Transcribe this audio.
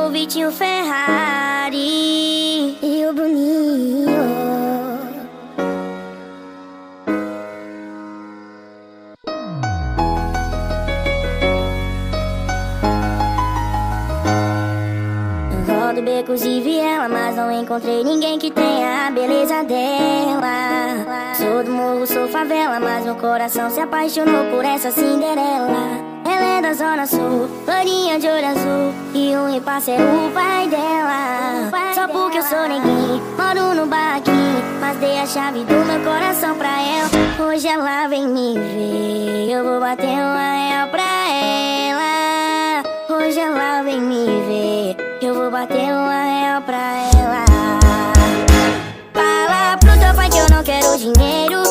o Vitinho Ferrari e o Bruninho. Rodo becos e viela, mas não encontrei ninguém que tenha a beleza dela. Sou do morro, sou favela, mas meu coração se apaixonou por essa Cinderela. Ela é da zona sul, loirinha de olho azul, e um reparceiro o pai dela. Só porque eu sou neguinho, moro no barraquinho, mas dei a chave do meu coração pra ela. Hoje ela vem me ver, eu vou bater uma real pra ela. Hoje ela vem me ver, eu vou bater uma real pra ela. Fala pro teu pai que eu não quero dinheiro,